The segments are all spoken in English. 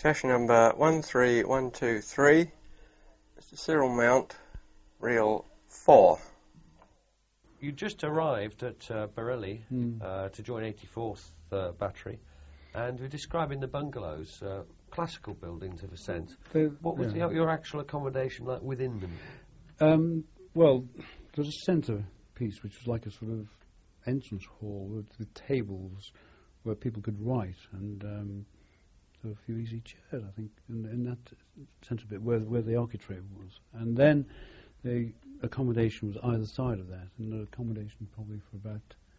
Cache number 13123, Mr. Cyril Mount, reel 4. You just arrived at Borelli to join 84th Battery, and we're describing the bungalows, classical buildings of a sense. What was your actual accommodation like within them? Well, there was a centre piece which was like a sort of entrance hall with tables where people could write, and there were a few easy chairs, I think, in that centre bit where the architrave was. And then the accommodation was either side of that, and the accommodation probably for about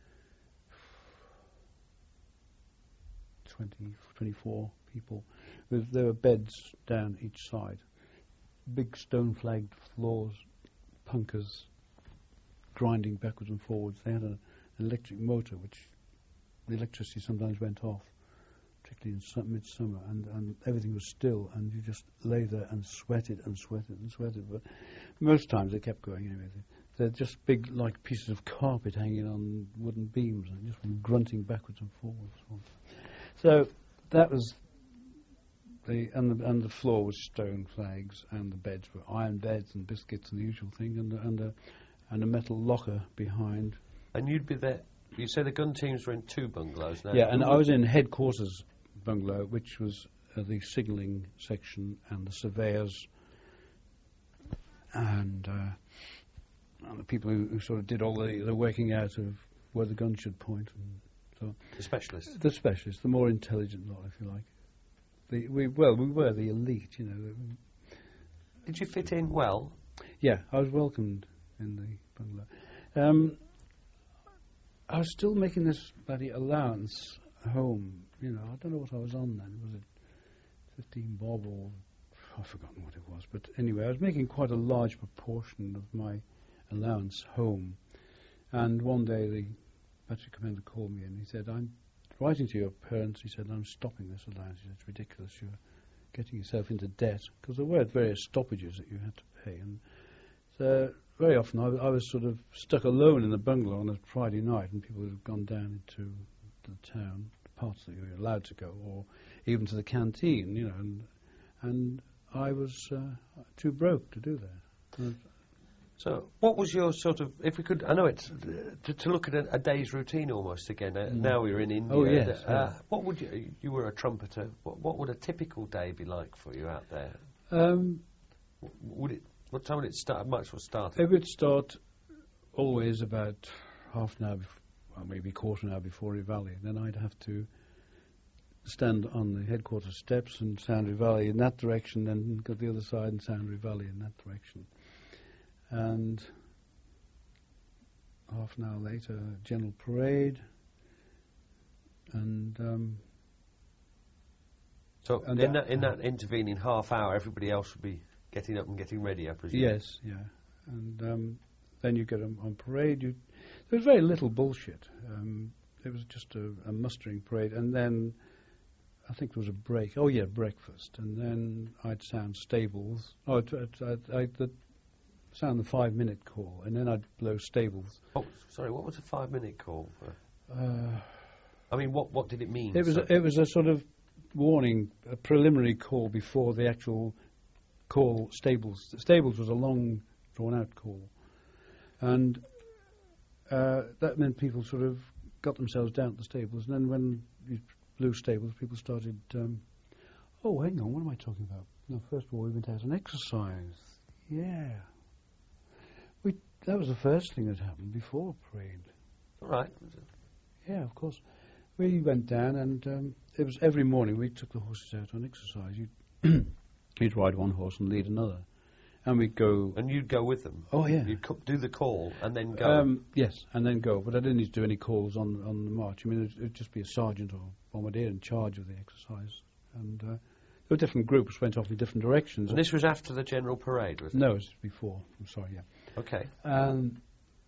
24 people. There were beds down each side, big stone-flagged floors, punkers grinding backwards and forwards. They had an electric motor, which the electricity sometimes went off, particularly in midsummer, and everything was still, and you just lay there and sweated and sweated and sweated. But most times they kept going anyway. They're just big, like pieces of carpet hanging on wooden beams, and just grunting backwards and forwards. So that was and the floor was stone flags, and the beds were iron beds and biscuits and the usual thing, and a metal locker behind. And you'd be there. You say the gun teams were in 2 bungalows now. Yeah, and I was in headquarters bungalow, which was the signalling section and the surveyors and the people who sort of did all the working out of where the gun should point. And so the specialists. The specialists, the more intelligent lot, if you like. We were the elite, you know. Did you fit in well? Yeah, I was welcomed in the bungalow. I was still making this bloody allowance home. You know, I don't know what I was on then. Was it 15 bob or I've forgotten what it was. But anyway, I was making quite a large proportion of my allowance home. And one day the battery commander called me and he said, "I'm writing to your parents." He said, "I'm stopping this allowance. It's ridiculous. You're getting yourself into debt." Because there were various stoppages that you had to pay. And so very often I was sort of stuck alone in the bungalow on a Friday night, and people had gone down into the town, the parts that you were allowed to go, or even to the canteen, you know, and I was too broke to do that. So what was your sort of, if we could, I know it's, to look at a day's routine almost again, now we're in India. Oh, yes. What would you were a trumpeter, what would a typical day be like for you out there? What time would it start? Much will start? It would start always about half an hour, maybe quarter an hour before Rivali. Then I'd have to stand on the headquarters steps and sound Rivali in that direction, then go to the other side and sound Rivali in that direction. And half an hour later, general parade, and so in that intervening half hour, everybody else would be getting up and getting ready, I presume. Yes, yeah, and then you get on parade. There was very little bullshit. It was just a mustering parade, and then I think there was a break. Oh yeah, breakfast, and then I'd sound stables. I'd sound the 5-minute call, and then I'd blow stables. Oh, sorry, what was a 5-minute call? I mean, what did it mean? It was a sort of warning, a preliminary call before the actual call stables. Stables was a long, drawn-out call, and that meant people sort of got themselves down at the stables, and then when you blew stables, people started, oh, hang on, what am I talking about? No, first of all, we went out and exercise. Yeah. That was the first thing that happened before parade. All right. Yeah, of course. We went down, and it was every morning we took the horses out on exercise. You'd ride one horse and lead another, and we'd go. And you'd go with them. Oh yeah. You'd do the call and then go. Yes, and then go. But I didn't need to do any calls on the march. I mean, it'd just be a sergeant or bombardier in charge of the exercise, and there were different groups went off in different directions. And this was after the general parade, was it? No, it was before. I'm sorry. Yeah. Okay. And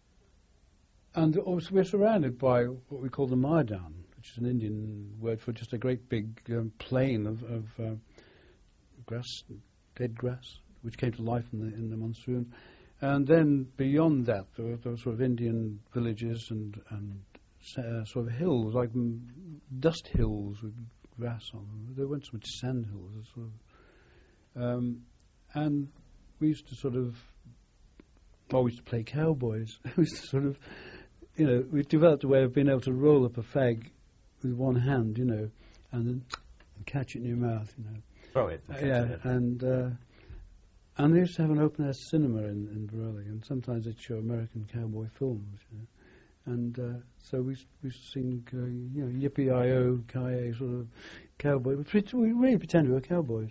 also we're surrounded by what we call the Maidan, which is an Indian word for just a great big plain of grass, dead grass, which came to life in the monsoon. And then beyond that, there were sort of Indian villages and sort of hills, like dust hills with grass on them. There weren't so much sandhills. Sort of, and we used to sort of always play cowboys. We used to sort of, we developed a way of being able to roll up a fag with one hand, and then catch it in your mouth, Throw it. And they used to have an open-air cinema in Borelli, and sometimes they'd show American cowboy films, And so we used to sing, Yippee-I-O, Kaye, sort of cowboy. We really pretended we were cowboys.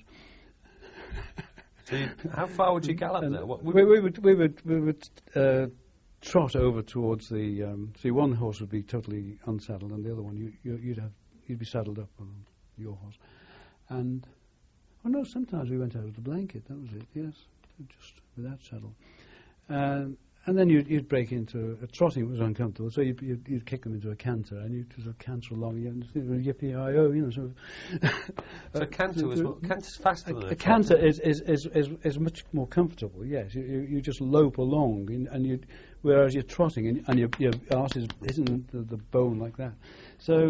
So how far would you gallop there? We would trot over towards the. See, one horse would be totally unsaddled, and the other one you'd be saddled up on your horse. And sometimes we went out with the blanket. That was it. Yes, just without saddle. And then you'd break into trotting was uncomfortable, so you'd kick them into a canter, and you'd sort of canter along. Yippee-I-O, sort of. So canter's faster than a canter is much more comfortable. Yes, you just lope along, whereas you're trotting and your arse is hitting the bone like that. So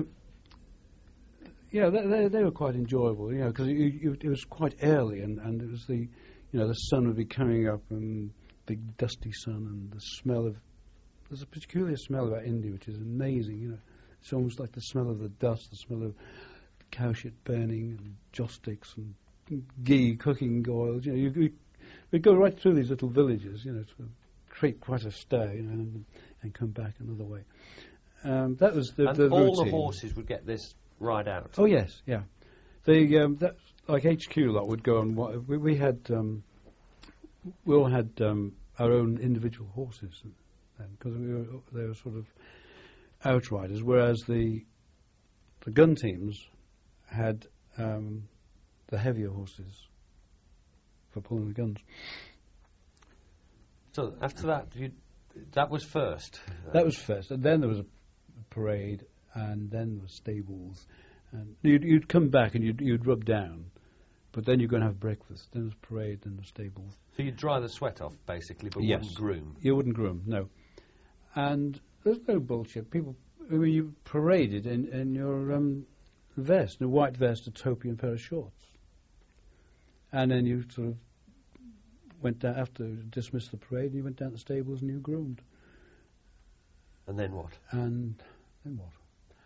they were quite enjoyable, because it was quite early, and it was the sun would be coming up and. Big dusty sun, and the smell of... There's a peculiar smell about India which is amazing, It's almost like the smell of the dust, the smell of cow shit burning, and joss sticks, and ghee cooking oils. We'd go right through these little villages, to create quite a stir, and come back another way. That was the all routine. The horses would get this ride out? Oh, yes, yeah. Like HQ lot would go on... We had... we all had our own individual horses then, because they were sort of outriders, whereas the gun teams had the heavier horses for pulling the guns. So after that, that was first? That was first, and then there was a parade, and then there were stables, and you'd come back and you'd rub down. But then you're going to have breakfast, then there's parade, then the stables. So you dry the sweat off, basically, but yes. Wouldn't groom? You wouldn't groom, no. And there's no bullshit. You paraded in your vest, a white vest, a topi and a pair of shorts. And then you sort of went down, after dismissed the parade, and you went down to the stables and you groomed. And then what? And then what?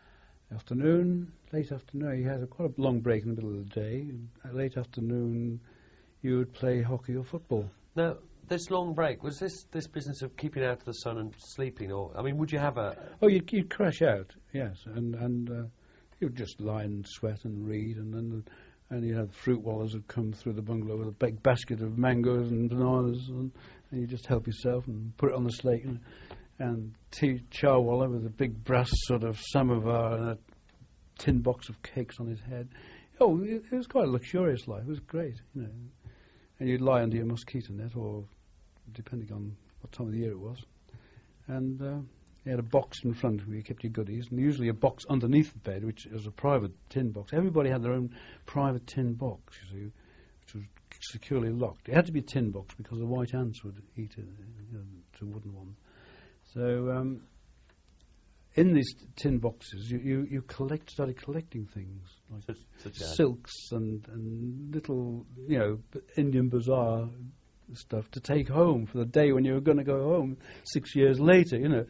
Late afternoon, you had quite a long break in the middle of the day. And late afternoon, you would play hockey or football. Now, this long break, was this business of keeping out of the sun and sleeping, or, would you have a... Oh, you'd crash out, yes, and you'd just lie and sweat and read, and you'd have fruit wallers would come through the bungalow with a big basket of mangoes and bananas, and you just help yourself and put it on the slate, and Charwalla with a big brass sort of samovar and a tin box of cakes on his head. Oh, it was quite a luxurious life. It was great, And you'd lie under your mosquito net, or depending on what time of the year it was. And you had a box in front where you kept your goodies, and usually a box underneath the bed, which was a private tin box. Everybody had their own private tin box, which was securely locked. It had to be a tin box because the white ants would eat it, to wooden ones. So in these tin boxes, you started collecting things like silks and little, Indian bazaar stuff to take home for the day when you were going to go home 6 years later,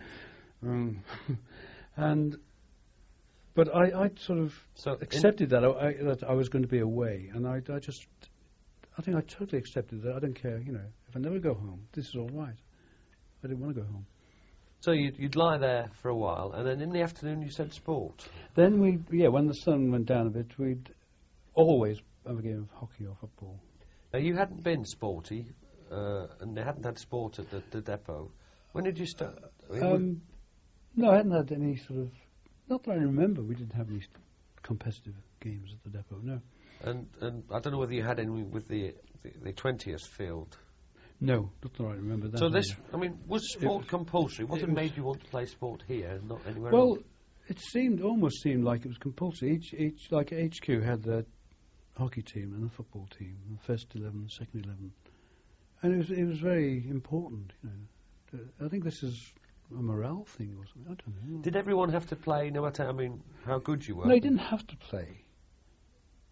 But I sort of accepted that I was going to be away, and I think I totally accepted that. I don't care, if I never go home, this is all right. I didn't want to go home. So you'd lie there for a while, and then in the afternoon you said sport. Then when the sun went down a bit, we'd always have a game of hockey or football. Now you hadn't been sporty, and they hadn't had sport at the depot. When did you start? No, I hadn't had any sort of... Not that I remember, we didn't have any competitive games at the depot, no. And I don't know whether you had any with the 20th field. No, not that I remember that. So this, was sport compulsory? What made you want to play sport here, not anywhere else? Well, it almost seemed like it was compulsory. Each like HQ had their hockey team and a football team, the first 11, second 11, and it was very important. I think this is a morale thing or something. I don't know. Did everyone have to play, no matter how good you were? No, you didn't have to play.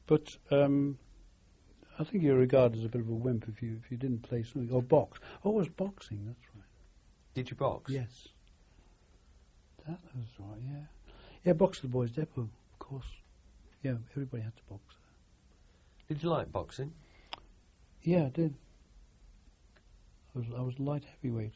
But I think you're regarded as a bit of a wimp if you didn't play something or box. Oh, it was boxing. That's right. Did you box? Yes. That was right. Yeah. Yeah, box at the Boys' Depot, of course. Yeah, everybody had to box. Did you like boxing? Yeah, I did. I was light heavyweight.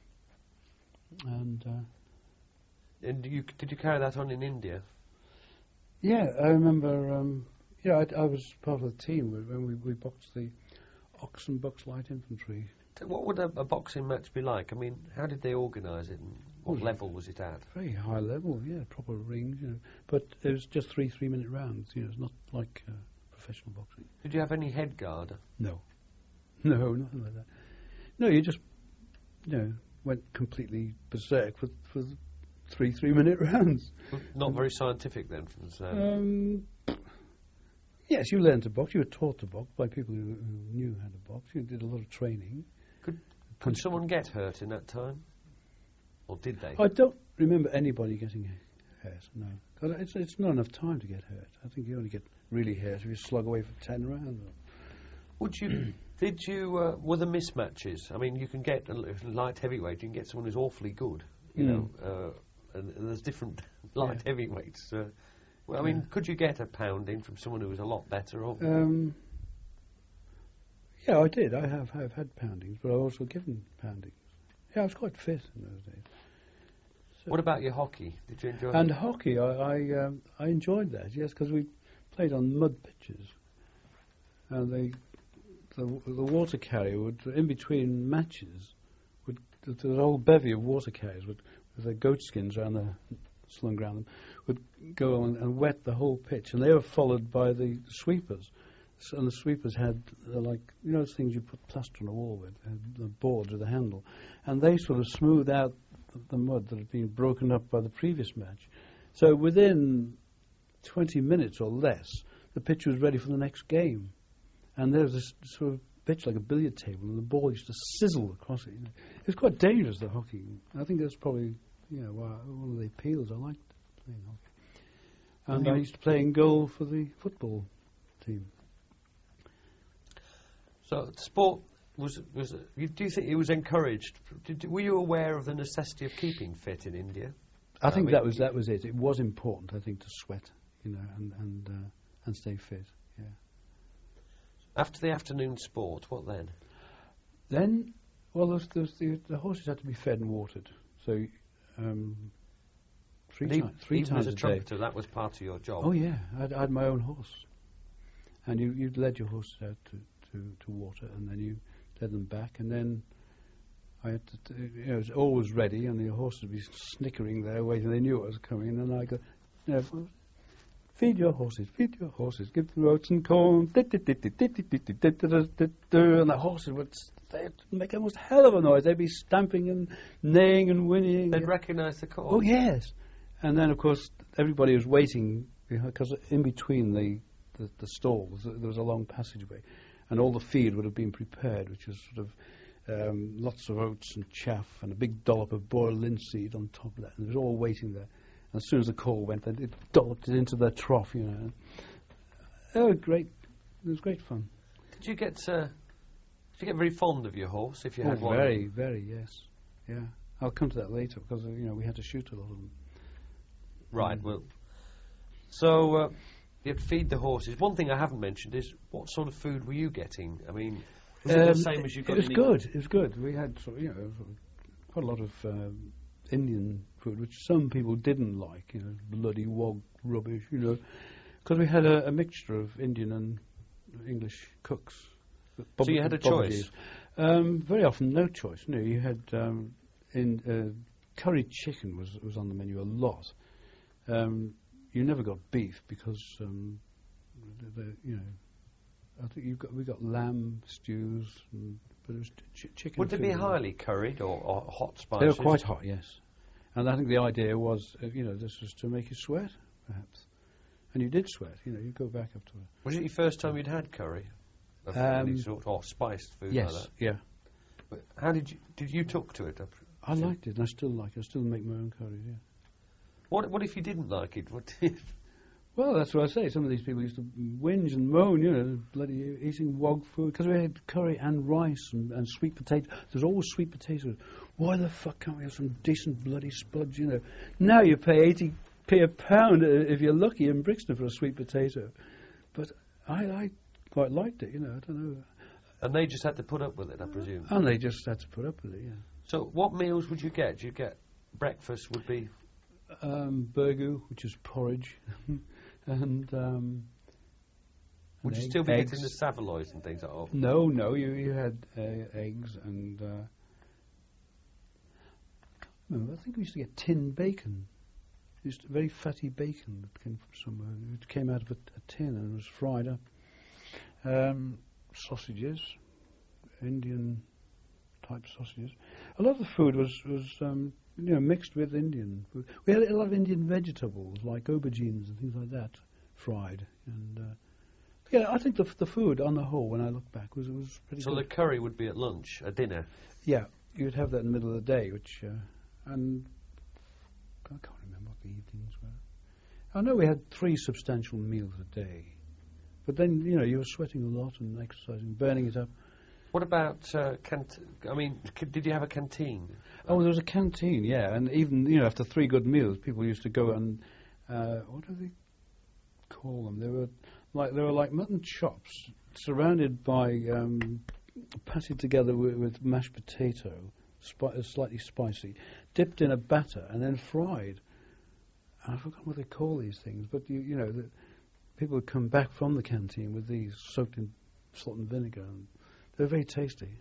And did you carry that on in India? Yeah, I remember. I was part of the team when we boxed the Ox and Bucks Light Infantry. What would a boxing match be like? I mean, how did they organise it, and what level was it at? Very high level, yeah, proper rings, But it was just 3-3-minute rounds, It's not like professional boxing. Did you have any head guard? No, nothing like that. No, you just, went completely berserk for 3-3-minute rounds. Not very scientific then, from the sound. Yes, you learned to box. You were taught to box by people who knew how to box. You did a lot of training. Could someone get hurt in that time? Or did they? I don't remember anybody getting hurt, no. 'Cause it's not enough time to get hurt. I think you only get really hurt if you slug away for 10 rounds. Were there mismatches? I mean, you can get a light heavyweight, you can get someone who's awfully good, and there's different light heavyweights. Could you get a pounding from someone who was a lot better? Or yeah, I did. I have had poundings, but I've also given poundings. Yeah, I was quite fit in those days. So what about your hockey? Did you enjoy it? And hockey, I enjoyed that, yes, because we played on mud pitches. And the water carrier would, in between matches, there was a whole bevy of water carriers with their goat skins slung around them, would go on and wet the whole pitch. And they were followed by the sweepers. And the sweepers had, those things you put plaster on a wall with, the boards with a handle. And they sort of smoothed out the mud that had been broken up by the previous match. So within 20 minutes or less, the pitch was ready for the next game. And there was this sort of pitch like a billiard table, and the ball used to sizzle across it. It was quite dangerous, the hockey. I think that's probably one of the appeals I liked playing hockey. And I used to play in goal for the football team. So sport was do you think it was encouraged? Were you aware of the necessity of keeping fit in India? I think that was it. It was important, I think, to sweat, and stay fit. Yeah. After the afternoon sport, what then? Then, well, the horses had to be fed and watered. So three times as a a trumpeter, that was part of your job. Oh yeah, I had my own horse, and you'd led your horses out to water, and then you led them back, and then I had to, it was always ready, and the horses would be snickering there, waiting. They knew I was coming, and then I go, feed your horses, give them oats and corn, and the horses would make a most hell of a noise. They'd be stamping and neighing and whinnying. They'd recognise the call. Oh yes, and then of course everybody was waiting because in between the stalls there was a long passageway, and all the feed would have been prepared, which was sort of lots of oats and chaff and a big dollop of boiled linseed on top of that, and it was all waiting there. And as soon as the call went, it dolloped it into their trough, Oh, great! It was great fun. Did you get very fond of your horse if you had one? Very, very, yes. Yeah. I'll come to that later because, we had to shoot a lot of them. Right, well. So, you had to feed the horses. One thing I haven't mentioned is what sort of food were you getting? I mean, was it the same as you got? It was good. We had, quite a lot of Indian food, which some people didn't like, bloody wog rubbish, because we had a mixture of Indian and English cooks. So you had a choice? Very often no choice. No, you had curry chicken was on the menu a lot. You never got beef because I think we got lamb stews, but it was chicken. Would they be highly curried or hot spices? They were quite hot, yes. And I think the idea was, this was to make you sweat, perhaps. And you did sweat. You go back up to it. Was it your first time you'd had curry of any sort, or spiced food like that? Yes, yeah. But how did you took to it? I liked it, and I still like it. I still make my own curry, yeah. What if you didn't like it? Well, that's what I say. Some of these people used to whinge and moan, you know, bloody eating wog food, because we had curry and rice and sweet potato. There's always sweet potatoes. Why the fuck can't we have some decent bloody spuds, you know? Now you pay 80p a pound if you're lucky in Brixton for a sweet potato. But I quite liked it, you know, I don't know. And they just had to put up with it, I presume? And they just had to put up with it, yeah. So what meals would you get? Do you get breakfast would be? Burgoo, which is porridge. And would you still be getting the saveloys and things like that? No, you had eggs and I think we used to get tin bacon. Very fatty bacon that came from somewhere. It came out of a tin and was fried up. Sausages, Indian type sausages. A lot of the food was mixed with Indian food. We had a lot of Indian vegetables like aubergines and things like that, fried. And I think the food on the whole, when I look back, was pretty good. So the curry would be at lunch, at dinner? Yeah, you'd have that in the middle of the day, which and I can't remember what the evenings were. I know we had 3 substantial meals a day, but then you were sweating a lot and exercising, burning it up. What about did you have a canteen? Oh, there was a canteen, yeah, and even after 3 good meals, people used to go and what do they call them? They were like mutton chops, surrounded by patted together with mashed potato, slightly spicy, dipped in a batter, and then fried. And I forgot what they call these things, but the people would come back from the canteen with these soaked in salt and vinegar. And they're very tasty.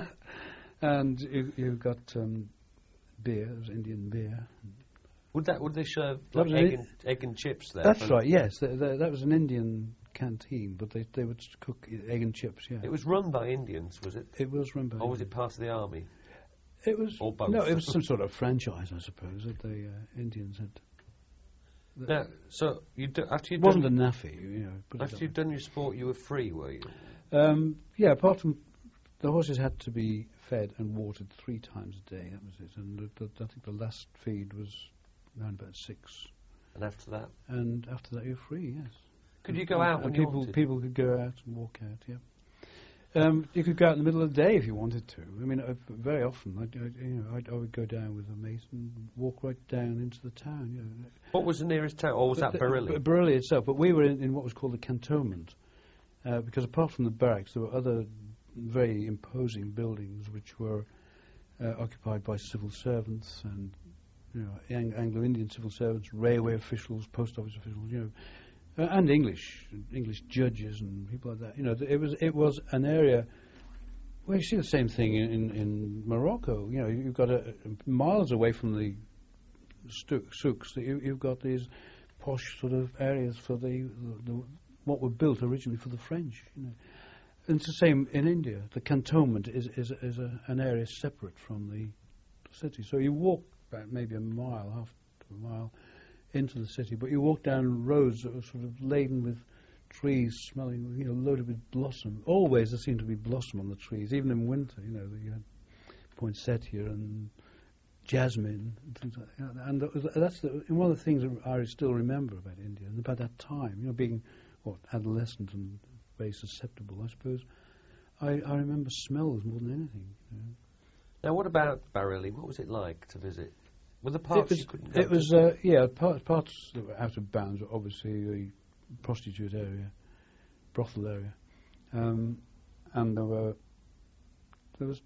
And you got beer. There was Indian beer. Would they serve egg and chips there? That's right. Yes, that was an Indian canteen, but they would cook egg and chips. Yeah. It was run by Indians, was it? It was run by. Or was it part of the army? It was. Or both? No, it was some sort of franchise, I suppose, that the Indians had. Now, so after you'd wasn't a naffy, After you'd done your sport, you were free, were you? Yeah, apart from the horses had to be fed and watered 3 times a day. That was it. And I think the last feed was around about 6. And after that? And after that, you're free. Yes. Could you go out when you wanted? People could go out and walk out. Yeah. You could go out in the middle of the day if you wanted to. I mean, very often I would go down with a mate and walk right down into the town. What was the nearest town, or was that Bareilly? Bareilly itself, but we were in what was called the cantonment, because apart from the barracks, there were other very imposing buildings which were occupied by civil servants and Anglo-Indian civil servants, railway officials, post office officials, and English judges and people like that. It was an area. Well, you see the same thing in Morocco. You've got miles away from the souks. You've got these posh sort of areas for the what were built originally for the French. And it's the same in India. The cantonment is an area separate from the city. So you walk about maybe half a mile into the city, but you walk down roads that were sort of laden with trees smelling, loaded with blossom. Always there seemed to be blossom on the trees, even in winter. You had poinsettia and jasmine and things like that. And that's one of the things that I still remember about India and about that time. Being adolescent and very susceptible, I suppose. I remember smells more than anything. Now, what about Bareilly? What was it like to visit? Were the parts you couldn't go to? It was, parts that were out of bounds were obviously the prostitute area, brothel area. And there was,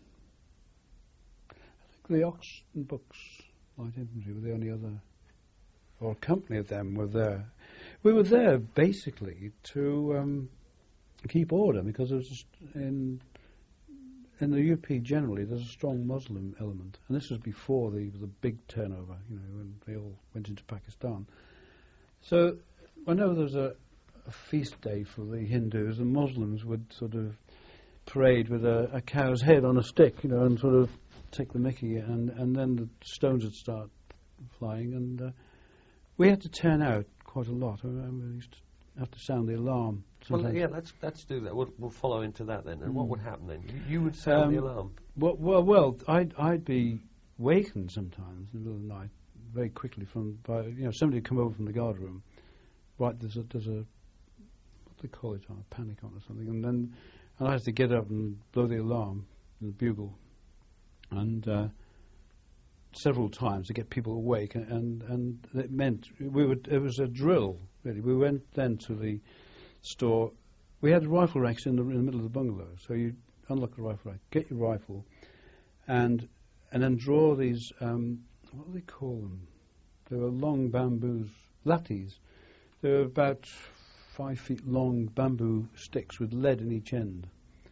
I think the Ox and Bucks Light Infantry were the only other, or a company of them were there. We were there basically to keep order, because there was just in the UP generally there's a strong Muslim element, and this was before the big turnover, when they all went into Pakistan. So whenever there was a feast day for the Hindus, the Muslims would sort of parade with a cow's head on a stick, and sort of take the mickey, and then the stones would start flying, and we had to turn out quite a lot. I remember we used to have to sound the alarm. Sometimes. Well, yeah, let's do that. We'll follow into that then. And what would happen then? You would sound the alarm. Well, I'd be wakened sometimes in the middle of the night very quickly by somebody would come over from the guard room, right, there's a what do they call it, a panic on or something, and I had to get up and blow the alarm, the bugle, and several times to get people awake, and it meant it was a drill, really. We went then to the store. We had rifle racks in the middle of the bungalow, so you unlock the rifle rack, get your rifle, and then draw these, what do they call them? They were long bamboos, lathis. They were about 5 feet long bamboo sticks with lead in each end.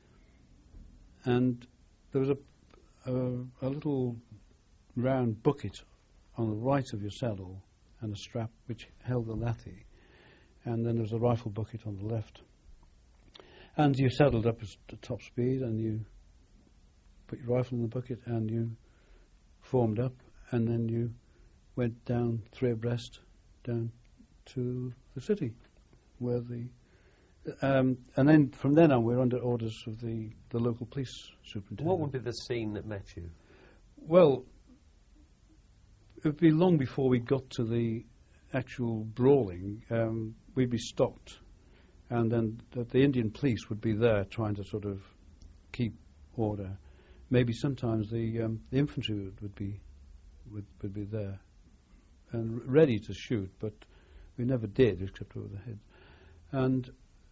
And there was a little round bucket on the right of your saddle and a strap which held the lathi. And then there was a rifle bucket on the left. And you saddled up at top speed and you put your rifle in the bucket and you formed up, and then you went down 3 abreast down to the city where and then from then on we were under orders of the local police superintendent. What would be the scene that met you? Well, it would be long before we got to the actual brawling. We'd be stopped, and then the Indian police would be there trying to sort of keep order. Maybe sometimes the infantry would be there and ready to shoot, but we never did, except over the head. And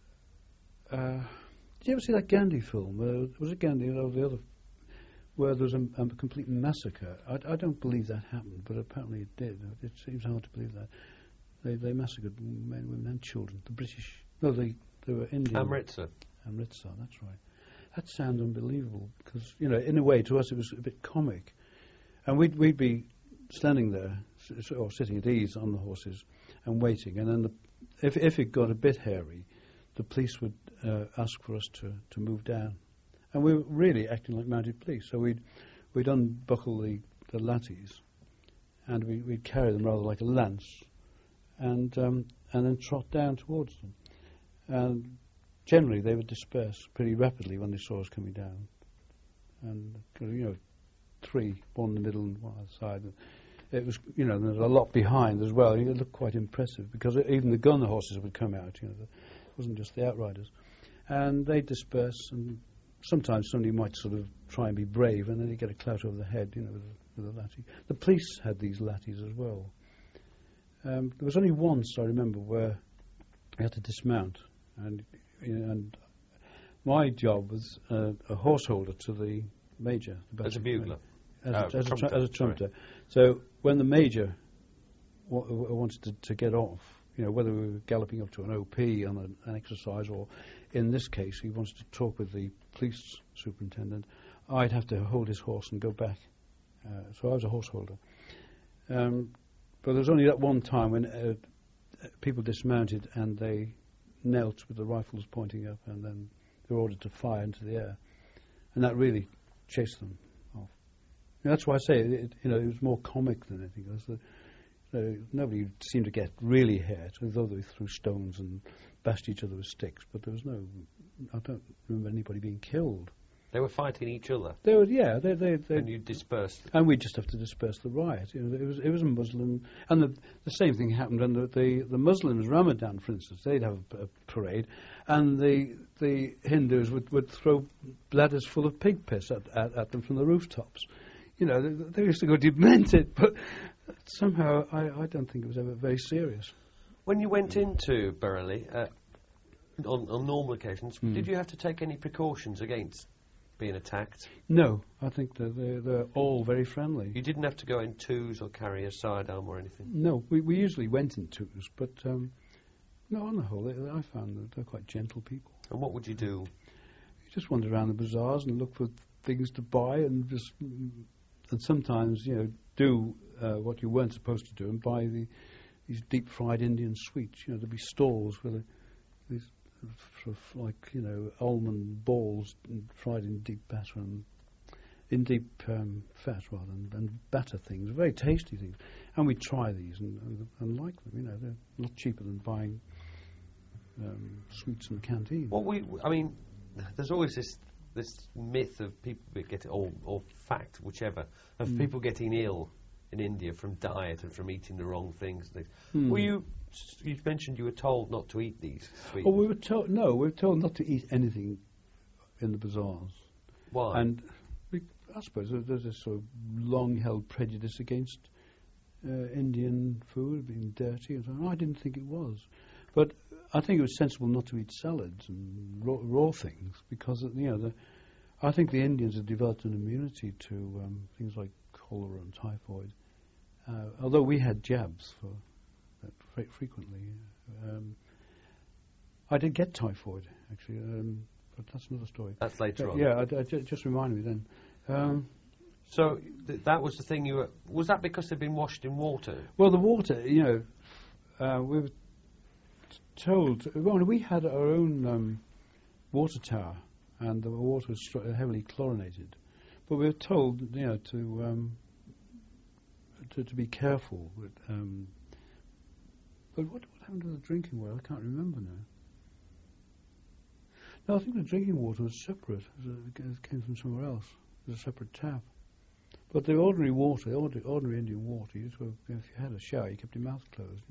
did you ever see that Gandhi film? Was it Gandhi or the other, where there was a complete massacre? I don't believe that happened, but apparently it did. It seems hard to believe that. They massacred men, women and children. The British, no, they were Indian. Amritsar, that's right. That sounds unbelievable because, in a way, to us it was a bit comic. And we'd be standing there, or sitting at ease on the horses and waiting. And then if it got a bit hairy, the police would ask for us to move down. And we were really acting like mounted police. So we'd unbuckle the lathis and we'd carry them rather like a lance and then trot down towards them. And generally, they would disperse pretty rapidly when they saw us coming down. And, 3, one in the middle and one on the side. It was, there's a lot behind as well. It looked quite impressive because even the gun horses would come out, it wasn't just the outriders. And they'd disperse, and sometimes somebody might sort of try and be brave, and then they'd get a clout over the head, with a lathi. The police had these lathis as well. There was only once, I remember, where we had to dismount, and my job was a horse holder to the major. As a bugler? As a trumpeter. So when the major wanted to get off, whether we were galloping up to an OP on an exercise, or in this case he wanted to talk with the police superintendent, I'd have to hold his horse and go back. So I was a horse holder. But there was only that one time when people dismounted and they knelt with the rifles pointing up, and then they were ordered to fire into the air, and that really chased them off. That's why I say it was more comic than anything else. Nobody seemed to get really hurt, although they threw stones and bashed each other with sticks. But there was I don't remember anybody being killed. They were fighting each other. They were, yeah. And you dispersed. And we just have to disperse the riot. It was a Muslim, and the same thing happened when the Muslims, Ramadan, for instance, they'd have a parade, and the Hindus would throw bladders full of pig piss at them from the rooftops. They used to go demented, but somehow I don't think it was ever very serious. When you went into Bareilly, on normal occasions, did you have to take any precautions against being attacked? No, I think they're all very friendly. You didn't have to go in twos or carry a sidearm or anything? No, we usually went in twos, but no, on the whole, I found that they're quite gentle people. And what would you do? You just wander around the bazaars and look for things to buy, and sometimes do what you weren't supposed to do and buy these deep fried Indian sweets. There'd be stalls where these sort of like almond balls fried in deep batter and in deep fat rather than batter things, very tasty things. And we try these and like them. They're a lot cheaper than buying sweets in the canteen. There's always this myth of people getting, or fact, whichever, of people getting ill in India from diet and from eating the wrong things. Were you You mentioned you were told not to eat these sweets. Oh, we were told not to eat anything in the bazaars. Why? And I suppose there's this sort of long-held prejudice against Indian food being dirty and so on. I didn't think it was, but I think it was sensible not to eat salads and raw things because I think the Indians have developed an immunity to things like cholera and typhoid. Although we had jabs for that frequently, I did get typhoid actually, but that's another story. That's later on. Yeah, just reminded me then. So that was the thing was that because they'd been washed in water? Well, the water, we were told, we had our own water tower, and the water was heavily chlorinated, but we were told, to be careful. But what happened to the drinking water? I can't remember now. No, I think the drinking water was separate. It came from somewhere else. It was a separate tap. But the ordinary water, ordinary Indian water, if you had a shower, you kept your mouth closed.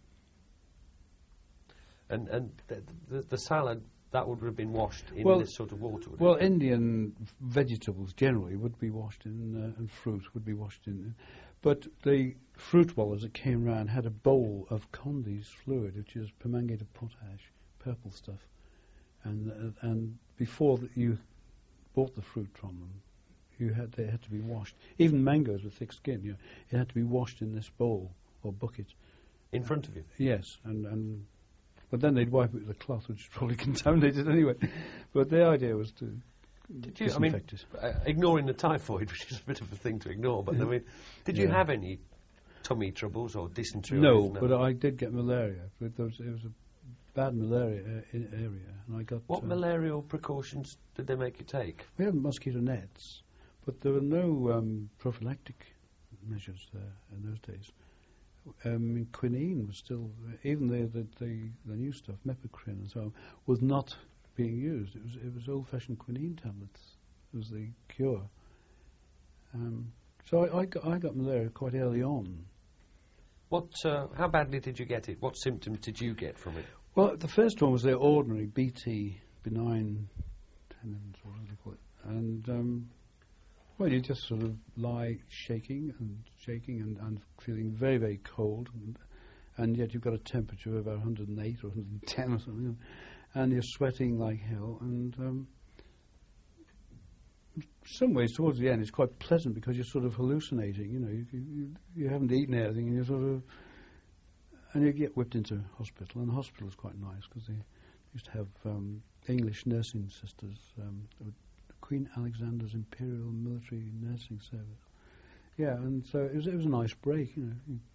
And the salad, that would have been washed in this sort of water? Well, Indian vegetables generally would be washed in, and fruit would be washed in. But the fruit wallers that came round had a bowl of Condy's fluid, which is permanganate of potash, purple stuff. And before you bought the fruit from them, they had to be washed. Even mangoes with thick skin, it had to be washed in this bowl or bucket. In front of you? Yes, but then they'd wipe it with a cloth, which is probably contaminated anyway. But the idea was to disinfect it. Ignoring the typhoid, which is a bit of a thing to ignore, but did you have any tummy troubles or dysentery? No, but I did get malaria. It was a bad malaria area, and I got. What malarial precautions did they make you take? We had mosquito nets, but there were no prophylactic measures there in those days. Quinine was still, even the new stuff, mepicrin and so on, was not being used. It was old-fashioned quinine tablets. It was the cure. So I got malaria quite early on. How badly did you get it? What symptoms did you get from it? Well, the first one was the ordinary BT, benign tendons, or what do they call it? And you just sort of lie shaking and feeling very, very cold, and yet you've got a temperature of about 108 or 110 or something, and you're sweating like hell. And in some ways, towards the end, it's quite pleasant because you're sort of hallucinating. You haven't eaten anything, and you're sort of. And you get whipped into hospital, and the hospital was quite nice because they used to have English nursing sisters, Queen Alexander's Imperial Military Nursing Service. Yeah, and so it was a nice break. You